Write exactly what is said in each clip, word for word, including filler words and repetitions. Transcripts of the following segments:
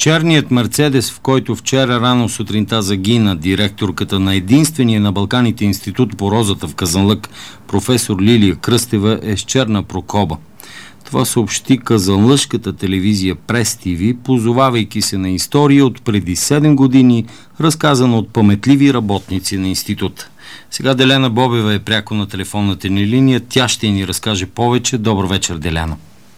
Черният Мерцедес, в който вчера рано сутринта загина директорката на единствения на Балканите институт по розата в Казанлък, професор Лилия Кръстева, е с черна прокоба. Това съобщи казанлъшката телевизия Прес ТВ, позовавайки се на история от преди седем години, разказана от паметливи работници на института. Сега Делена Бобева е пряко на телефонната ни линия. Тя ще ни разкаже повече. Добър вечер, Деляна.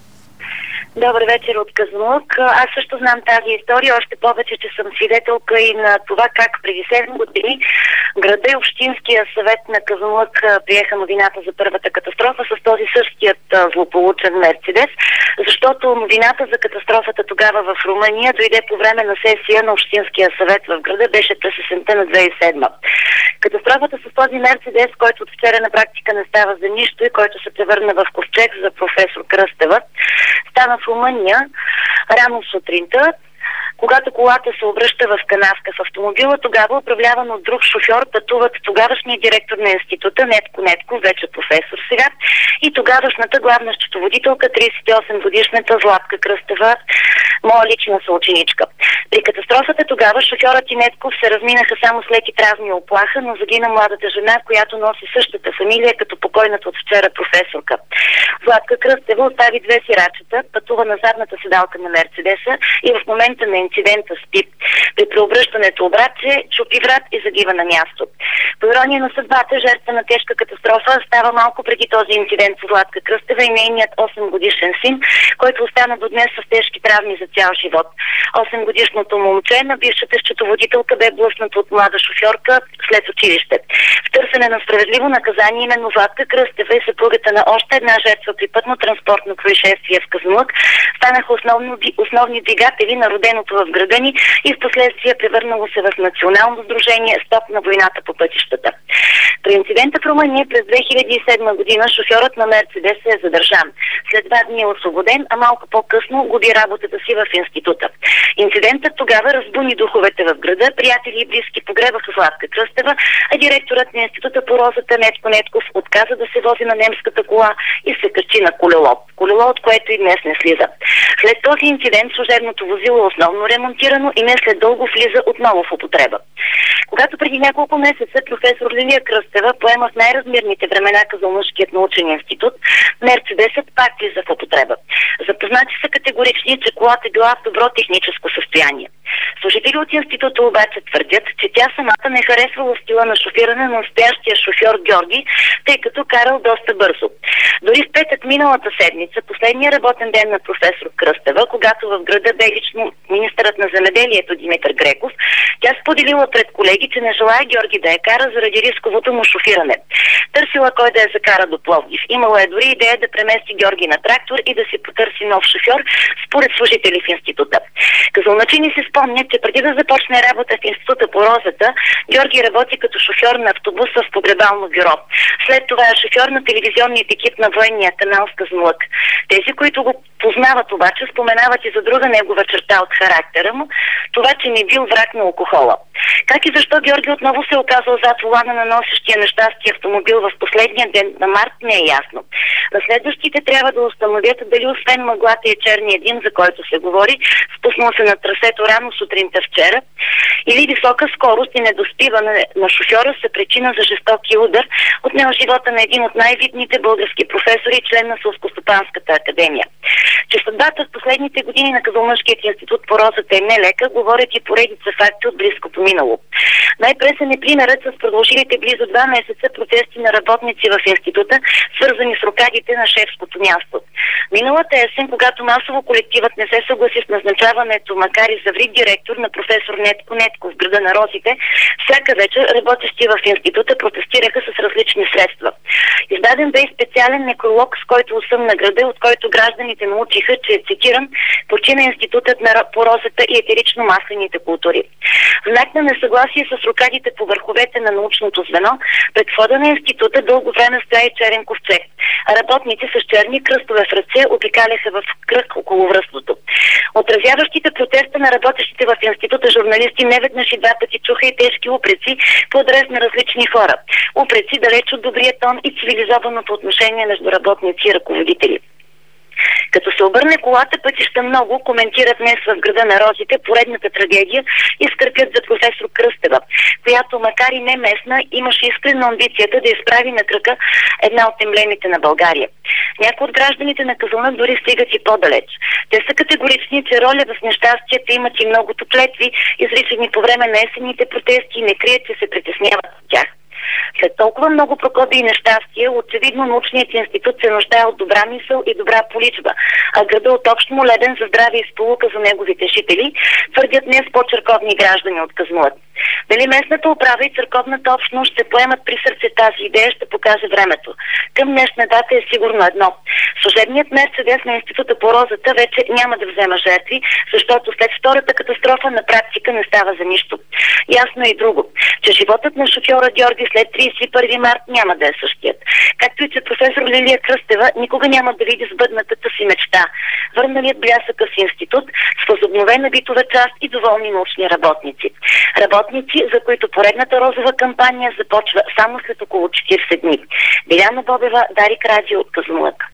Добър вечер от Казанлък. Аз също знам тази история, още повече, че съм свидетелка и на това как преди седем години града и Общинския съвет на Казанлък приеха новината за първата катастрофа с този същият злополучен Мерцедес, защото новината за катастрофата тогава в Румъния дойде по време на сесия на Общинския съвет в града, беше през есента на две хиляди и седма. Катастрофата с този Мерцедес, който от вчера на практика не става за нищо и който се превърна в ковчег за професор Кръстева, стана в Румъния рано сутринта, когато колата се обръща в канавка в автомобила. Тогава, управляван от друг шофьор, пътуват тогавашният директор на института Нетко Нетков, вече професор сега, и тогавашната главна счетоводителка, тридесет и осем годишната Златка Кръстева, моя лична съученичка. При катастрофата тогава шофьорът и Нетков се разминаха само след и травми оплаха, но загина младата жена, която носи същата фамилия като покойната от вчера професорка. Златка Кръстева остави две сирачета, пътува на задната седалка на Мерцедеса и в момента на инцидента спи. При преобръщането обратно чупи врат и загива на място. По ирония на съдбата, жертва на тежка катастрофа става малко преди този инцидент с Златка Кръстева и нейният осем годишен син, който остана до днес с тежки травми за цял живот. осем годишното момче на бившата счетоводителка бе блъснато от млада шофьорка след училище. В търсене на справедливо наказание именно Златка Кръстева и съпругата на още една жертва при пътно-транспортно происшествие в Казанлък станаха основно, основни двигатели на роденото в града ни и в последствие превърнало се в национално сдружение Стоп на войната по пътищата. При инцидента в Румъния през две хиляди и седма година шофьорът на Мерцедес е задържан. След два дни е освободен, а малко по-късно губи работата си в института. Инцидентът тогава разбуни духовете в града, приятели и близки погребаха Златка Кръстева, а директорът на института по розата Нетко Нетков отказа да се вози на немската кола и се качи на колело. Колело, от което и днес не слиза. След този инцидент служебното возило е основно ремонтирано и не след дълго влиза отново в употреба. Когато преди няколко месеца професор Лилия Кръстева поема в най-размирните времена Казанлъшкият научен институт, Мерцедесът пак влиза в употреба. Запознати са категорични, че колата е била в добро техническо състояние. Служители от института обаче твърдят, че тя самата не харесвала стила на шофиране на настоящия шофьор Георги, тъй като карал доста бързо. Дори в петък миналата седмица, последния работен ден на професор Кръстева, когато в града бе лично министърът на земеделието Димитър Греков, тя споделила пред колеги, че не желая Георги да я кара заради рисковото му шофиране. Търсила кой да я закара до Пловдив. Имала е дори идея да премести Георги на трактор и да си потърси нов шофьор, според служители в института. Казанлъчани се спомнят, че преди да започне работа в института по розата, Георги работи като шофьор на автобуса в погребално бюро. След това е шофьор на телевизионният екип на военния канал в Казанлък. Тези, които го познават обаче, споменават и за друга негова черта от характера му, това, че не бил враг на алкохола. Как и защо Георги отново се оказал зад волана на носещия нещастие автомобил в последния ден на март, не е ясно. Разследващите трябва да установят дали освен мъглата и черния дим, за който се говори, спуснал се на трасето рано сутринта вчера, или висока скорост и недоспиване на шофьора са причина за жестоки удар, отнел живота на един от най-видните български професори и член на Селскостопанската академия. Че съдбата в последните години на Казанлъшкият институт по розата е нелека, говорят и поредица факти от близкото минало. Най-пресен е примерът с продължилите близо два месеца протести на работници в института, свързани с рокадите на шефското място. Миналата есен, когато масово колективът не се съгласи с назначаването, макар и за врик директор на професор Нетко Нетков в града на розите, всяка вечер работещи в института протестираха с различни средства. Издаден бе и специален некролог, с който усъм на града, от който гражданите научиха, че е цитиран, почина институтът на по розата и етерично-маслените култури. В знак на несъгласие с рокадите по върховете на научното звено, пред входа на института дълго време стоя и черен ковчег. Работници с черни кръстове в ръце обикаляха в кръг около връстото. Отразяващите протеста на работещите в института журналисти неведнъж и два пъти чуха и тежки упреци по адрес на различни хора. Упреци далеч от добрия тон и цивилизованото отношение между работници и ръководители. Като се обърне колата, пътища много, коментират днес в града на розите поредната трагедия и скърпят за професор Кръстева, която, макар и не местна, имаше искрена амбицията да изправи на крака една от емблемите на България. Някои от гражданите на Казанлък дори стигат и по-далеч. Те са категорични, че роля в нещастията имат и многото клетви, изричани по време на есенните протести, и не крият, че се притесняват от тях. След толкова много прокоби и нещастия, очевидно научният институт се нуждае от добра мисъл и добра поличба, а града от общ молебен за здраве и сполука за неговите жители, твърдят днес по-църковни граждани от Казанлък. Дали местната управа и църковната общност ще поемат при сърце тази идея, ще покаже времето. Към днешна дата е сигурно едно. Служебният мерцедес на Института по розата вече няма да взема жертви, защото след втората катастрофа на практика не става за нищо. Ясно е и друго, че животът на шофьора Георги след тридесет и първи март няма да е същият. Както и че професор Лилия Кръстева никога няма да види сбъднатата си мечта. Върналият блясъка с институт с възобновена битова част и доволни научни работници. Работници, за които поредната розова кампания започва само след около четиридесет дни. Биляна Бобева, Дарик Радио от Казанлък.